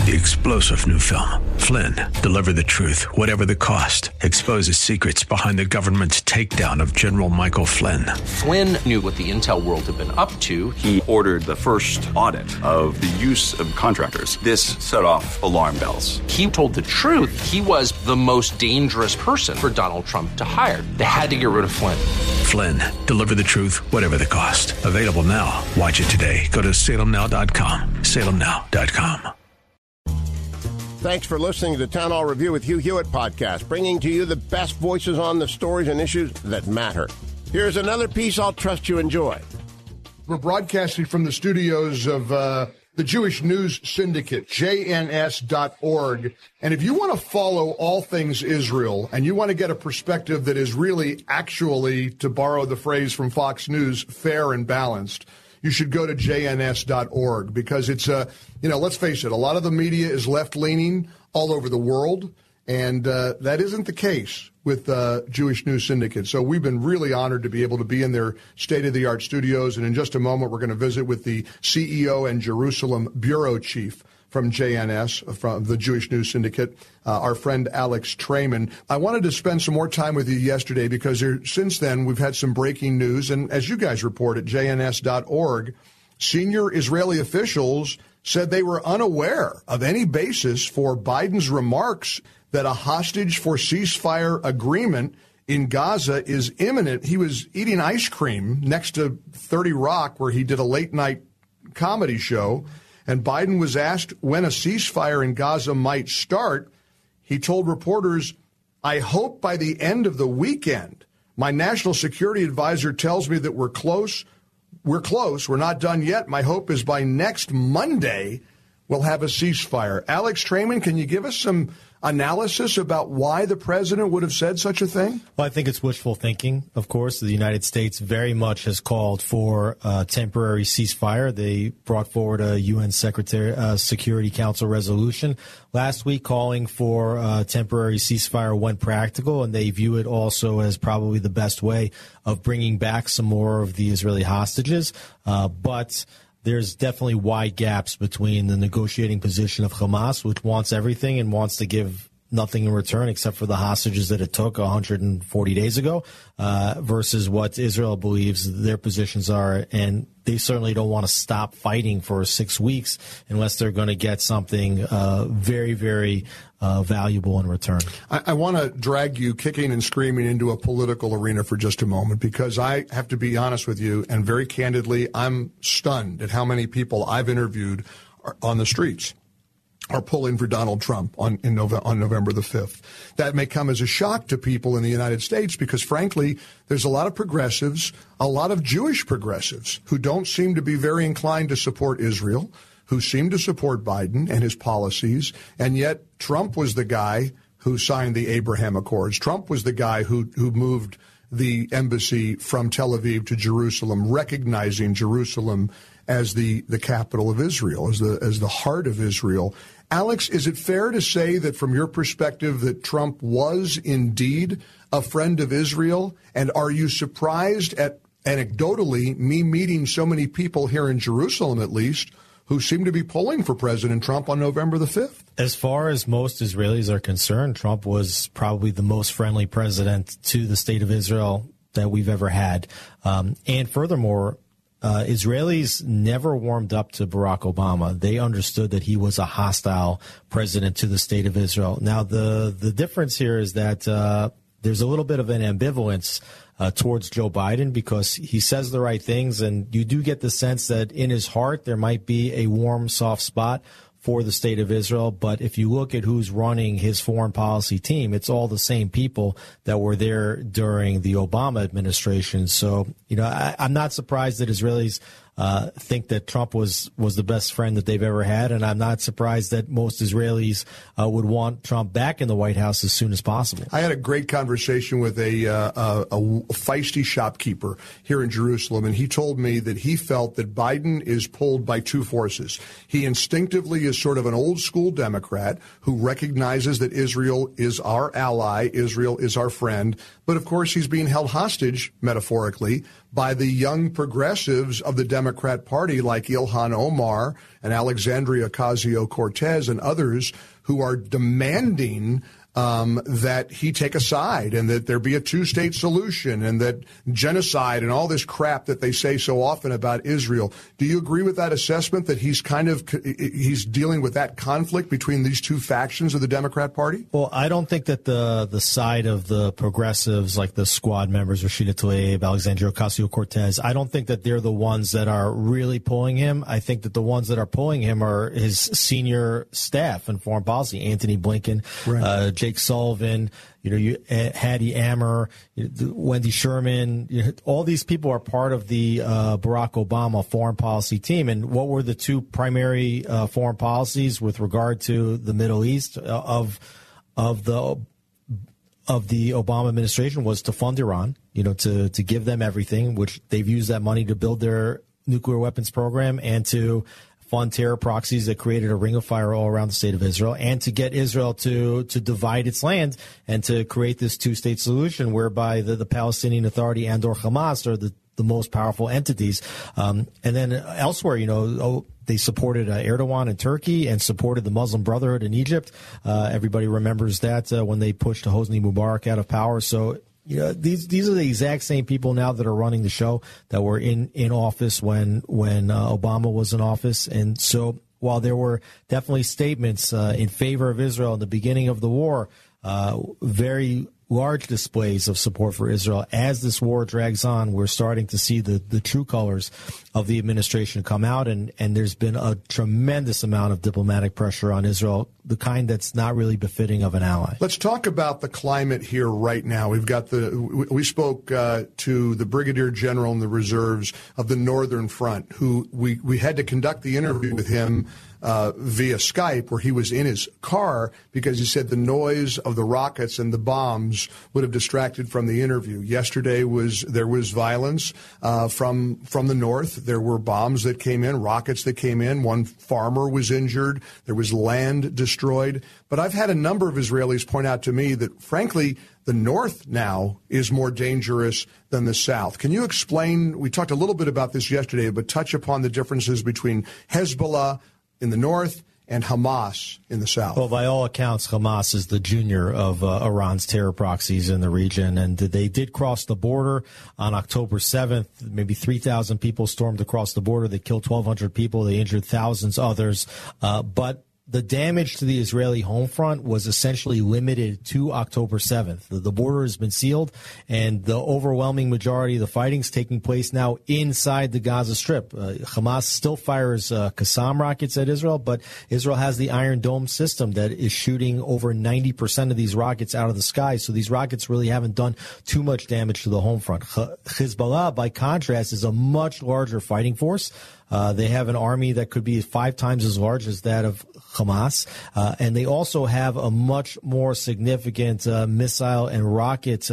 The explosive new film, Flynn, deliver the truth, whatever the cost, exposes secrets behind the government's takedown of General Michael Flynn. Flynn knew what the intel world had been up to. He ordered the first audit of the use of contractors. This set off alarm bells. He told the truth. He was the most dangerous person for Donald Trump to hire. They had to get rid of Flynn. Flynn, deliver the truth, whatever the cost. Available now. Watch it today. Go to salemnow.com. salemnow.com. Thanks for listening to the Town Hall Review with Hugh Hewitt podcast, bringing to you the best voices on the stories and issues that matter. Here's another piece I'll trust you enjoy. We're broadcasting from the studios of the Jewish News Syndicate, jns.org. And if you want to follow all things Israel and you want to get a perspective that is really actually, to borrow the phrase from Fox News, fair and balanced, you should go to jns.org because it's, let's face it, a lot of the media is left-leaning all over the world, and that isn't the case with Jewish News Syndicate. So we've been really honored to be able to be in their state-of-the-art studios, and in just a moment we're going to visit with the CEO and Jerusalem bureau chief from JNS, from the Jewish News Syndicate, our friend Alex Traiman. I wanted to spend some more time with you yesterday because since then we've had some breaking news, and as you guys report at jns.org, senior Israeli officials said they were unaware of any basis for Biden's remarks that a hostage for ceasefire agreement in Gaza is imminent. He was eating ice cream next to 30 Rock, where he did a late-night comedy show, and Biden was asked when a ceasefire in Gaza might start. He told reporters, "I hope by the end of the weekend. My national security advisor tells me that we're close. We're close. We're not done yet. My hope is by next Monday we'll have a ceasefire." Alex Traiman, can you give us some analysis about why the president would have said such a thing? Well, I think it's wishful thinking. Of course, the United States very much has called for a temporary ceasefire. They brought forward a UN Security Council resolution last week calling for a temporary ceasefire when practical, and they view it also as probably the best way of bringing back some more of the Israeli hostages. But there's definitely wide gaps between the negotiating position of Hamas, which wants everything and wants to give nothing in return except for the hostages that it took 140 days ago, versus what Israel believes their positions are. And they certainly don't want to stop fighting for 6 weeks unless they're going to get something very, very valuable in return. I want to drag you kicking and screaming into a political arena for just a moment, because I have to be honest with you, and very candidly, I'm stunned at how many people I've interviewed on the streets are pulling for Donald Trump on November the 5th. That may come as a shock to people in the United States because, frankly, there's a lot of progressives, a lot of Jewish progressives who don't seem to be very inclined to support Israel, who seem to support Biden and his policies, and yet Trump was the guy who signed the Abraham Accords. Trump was the guy who moved the embassy from Tel Aviv to Jerusalem, recognizing Jerusalem as the capital of Israel, as the heart of Israel. Alex, is it fair to say that from your perspective that Trump was indeed a friend of Israel? And are you surprised at, anecdotally, me meeting so many people here in Jerusalem, at least, who seem to be pulling for President Trump on November the 5th? As far as most Israelis are concerned, Trump was probably the most friendly president to the state of Israel that we've ever had. And furthermore, Israelis never warmed up to Barack Obama. They understood that he was a hostile president to the state of Israel. Now, the difference here is that there's a little bit of an ambivalence towards Joe Biden because he says the right things, and you do get the sense that in his heart there might be a warm, soft spot for the state of Israel. But if you look at who's running his foreign policy team, it's all the same people that were there during the Obama administration. So, I'm not surprised that Israelis think that Trump was the best friend that they've ever had, and I'm not surprised that most Israelis would want Trump back in the White House as soon as possible. I had a great conversation with a feisty shopkeeper here in Jerusalem, and he told me that he felt that Biden is pulled by two forces. He instinctively is sort of an old-school Democrat who recognizes that Israel is our ally, Israel is our friend, but of course he's being held hostage, metaphorically, by the young progressives of the Democrat Party like Ilhan Omar and Alexandria Ocasio-Cortez and others who are demanding that he take a side and that there be a two-state solution and that genocide and all this crap that they say so often about Israel. Do you agree with that assessment that he's dealing with that conflict between these two factions of the Democrat Party? Well, I don't think that the side of the progressives, like the Squad members, Rashida Tlaib, Alexandria Ocasio-Cortez, I don't think that they're the ones that are really pulling him. I think that the ones that are pulling him are his senior staff in foreign policy, Antony Blinken, right. Jake Sullivan, Hattie Ammer, Wendy Sherman, all these people are part of the Barack Obama foreign policy team. And what were the two primary foreign policies with regard to the Middle East of the Obama administration? Was to fund Iran, to give them everything, which they've used that money to build their nuclear weapons program, and to fund terror proxies that created a ring of fire all around the state of Israel, and to get Israel to divide its land and to create this two-state solution whereby the Palestinian Authority and or Hamas are the most powerful entities. And then elsewhere, they supported Erdogan in Turkey and supported the Muslim Brotherhood in Egypt. Everybody remembers that when they pushed Hosni Mubarak out of power. So these are the exact same people now that are running the show that were in office when Obama was in office. And so while there were definitely statements in favor of Israel in the beginning of the war, very large displays of support for Israel. As this war drags on, we're starting to see the true colors of the administration come out, and there's been a tremendous amount of diplomatic pressure on Israel, the kind that's not really befitting of an ally. Let's talk about the climate here right now. We spoke to the Brigadier General in the reserves of the Northern Front, who we had to conduct the interview with him via Skype, where he was in his car because he said the noise of the rockets and the bombs would have distracted from the interview. Yesterday there was violence from the north. There were bombs that came in, rockets that came in. One farmer was injured. There was land destroyed. But I've had a number of Israelis point out to me that, frankly, the north now is more dangerous than the south. Can you explain? We talked a little bit about this yesterday, but touch upon the differences between Hezbollah in the north and Hamas in the south. Well, by all accounts, Hamas is the junior of Iran's terror proxies in the region, and they did cross the border on October 7th. Maybe 3,000 people stormed across the border. They killed 1,200 people. They injured thousands others. But the damage to the Israeli home front was essentially limited to October 7th. The border has been sealed, and the overwhelming majority of the fighting is taking place now inside the Gaza Strip. Hamas still fires Qassam rockets at Israel, but Israel has the Iron Dome system that is shooting over 90% of these rockets out of the sky, so these rockets really haven't done too much damage to the home front. Hezbollah, by contrast, is a much larger fighting force. They have an army that could be 5 times as large as that of Hamas, and they also have a much more significant missile and rocket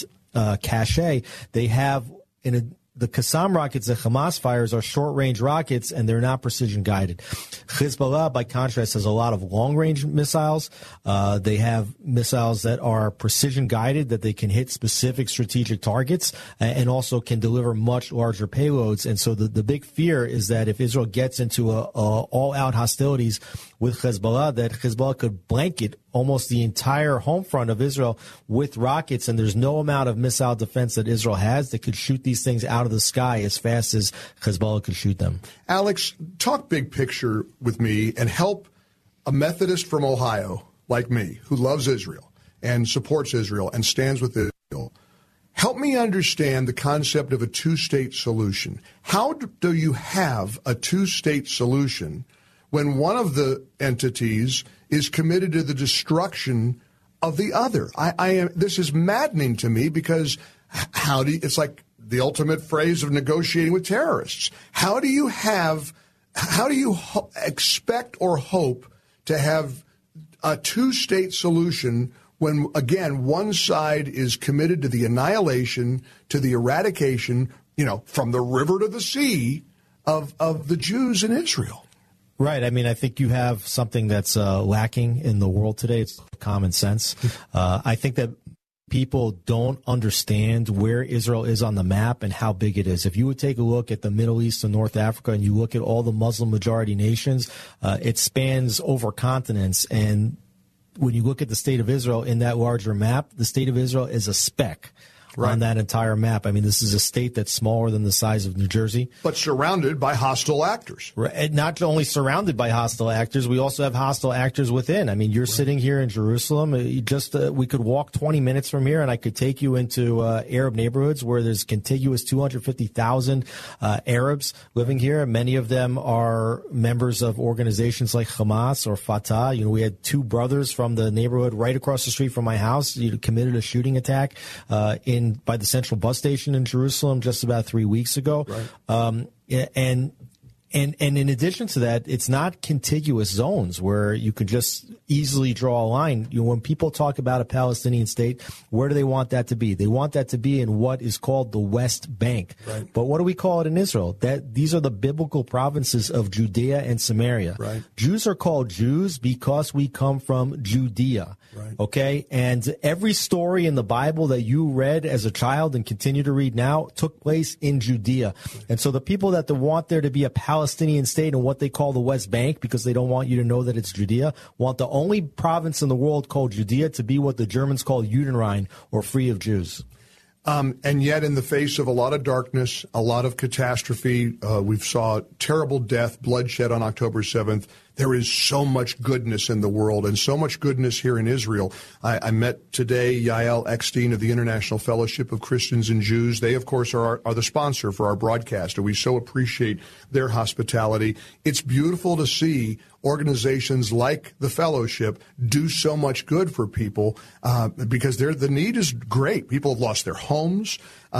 cache. They have the Qassam rockets that Hamas fires are short-range rockets, and they're not precision-guided. Hezbollah, by contrast, has a lot of long-range missiles. They have missiles that are precision-guided, that they can hit specific strategic targets, and also can deliver much larger payloads. And so the big fear is that if Israel gets into all-out hostilities with Hezbollah, that Hezbollah could blanket almost the entire home front of Israel with rockets, and there's no amount of missile defense that Israel has that could shoot these things out of the sky as fast as Hezbollah could shoot them. Alex, talk big picture with me and help a Methodist from Ohio like me who loves Israel and supports Israel and stands with Israel. Help me understand the concept of a two-state solution. How do you have a two-state solution when one of the entities is committed to the destruction of the other? This is maddening to me because it's like the ultimate phrase of negotiating with terrorists. How do you expect or hope to have a two-state solution when, again, one side is committed to the annihilation, to the eradication, from the river to the sea of the Jews in Israel? Right. I mean, I think you have something that's lacking in the world today. It's common sense. I think that people don't understand where Israel is on the map and how big it is. If you would take a look at the Middle East and North Africa and you look at all the Muslim majority nations, it spans over continents. And when you look at the state of Israel in that larger map, the state of Israel is a speck on that entire map. I mean, this is a state that's smaller than the size of New Jersey. But surrounded by hostile actors. Right. And not only surrounded by hostile actors, we also have hostile actors within. I mean, you're sitting here in Jerusalem. We could walk 20 minutes from here, and I could take you into Arab neighborhoods where there's contiguous 250,000 Arabs living here. Many of them are members of organizations like Hamas or Fatah. You know, we had two brothers from the neighborhood right across the street from my house committed a shooting attack by the central bus station in Jerusalem just about 3 weeks ago. Right. And in addition to that, it's not contiguous zones where you could just easily draw a line. You know, when people talk about a Palestinian state, where do they want that to be? They want that to be in what is called the West Bank. Right. But what do we call it in Israel? These are the biblical provinces of Judea and Samaria. Right. Jews are called Jews because we come from Judea. Right. Okay? And every story in the Bible that you read as a child and continue to read now took place in Judea. Right. And so the people that want there to be a Palestinian state and what they call the West Bank, because they don't want you to know that it's Judea, want the only province in the world called Judea to be what the Germans call Judenrein, or free of Jews. And yet, in the face of a lot of darkness, a lot of catastrophe, we saw terrible death, bloodshed on October 7th. There is so much goodness in the world and so much goodness here in Israel. I met today Yael Eckstein of the International Fellowship of Christians and Jews. They, of course, are the sponsor for our broadcast, and we so appreciate their hospitality. It's beautiful to see organizations like the Fellowship do so much good for people because the need is great. People have lost their homes.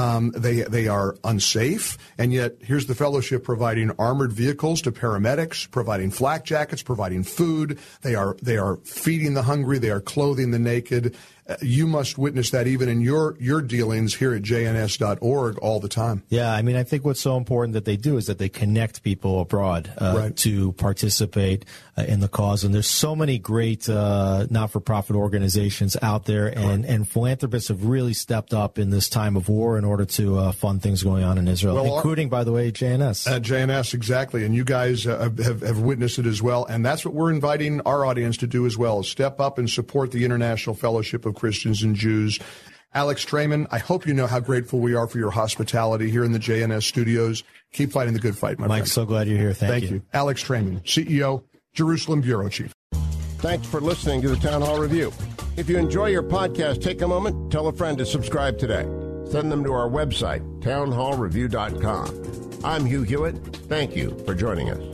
They are unsafe, and yet here's the Fellowship providing armored vehicles to paramedics, providing flak jackets, providing food. They are feeding the hungry. They are clothing the naked. You must witness that even in your dealings here at jns.org all the time. Yeah, I mean, I think what's so important that they do is that they connect people abroad to participate in the cause. And there's so many great not-for-profit organizations out there, and philanthropists have really stepped up in this time of war in order to fund things going on in Israel, including, by the way, JNS. JNS, exactly. And you guys have witnessed it as well. And that's what we're inviting our audience to do as well, is step up and support the International Fellowship of Christians and Jews. Alex Traiman, I hope you know how grateful we are for your hospitality here in the JNS studios. Keep fighting the good fight, my friend. Mike, so glad you're here. Thank you. Alex Traiman, CEO, Jerusalem Bureau Chief. Thanks for listening to the Town Hall Review. If you enjoy your podcast, take a moment, tell a friend to subscribe today. Send them to our website, townhallreview.com. I'm Hugh Hewitt. Thank you for joining us.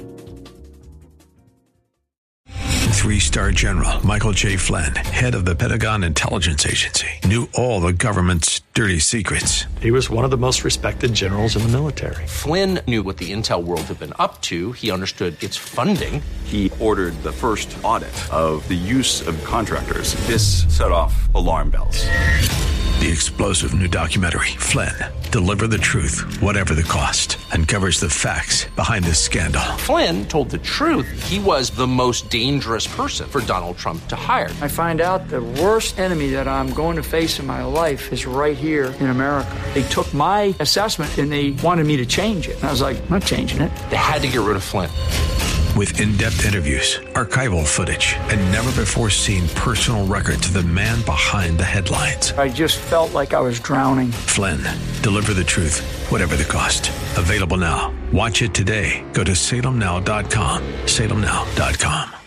3-star General Michael J. Flynn, head of the Pentagon Intelligence Agency, knew all the government's dirty secrets. He was one of the most respected generals in the military. Flynn knew what the intel world had been up to. He understood its funding. He ordered the first audit of the use of contractors. This set off alarm bells. The explosive new documentary, Flynn, Deliver the Truth, Whatever the Cost, uncovers the facts behind this scandal. Flynn told the truth. He was the most dangerous person for Donald Trump to hire. I find out the worst enemy that I'm going to face in my life is right here in America. They took my assessment and they wanted me to change it. And I was like, I'm not changing it. They had to get rid of Flynn. With in-depth interviews, archival footage, and never-before-seen personal records of the man behind the headlines. I just felt like I was drowning. Flynn, Deliver the Truth, Whatever the Cost. Available now. Watch it today. Go to salemnow.com. salemnow.com.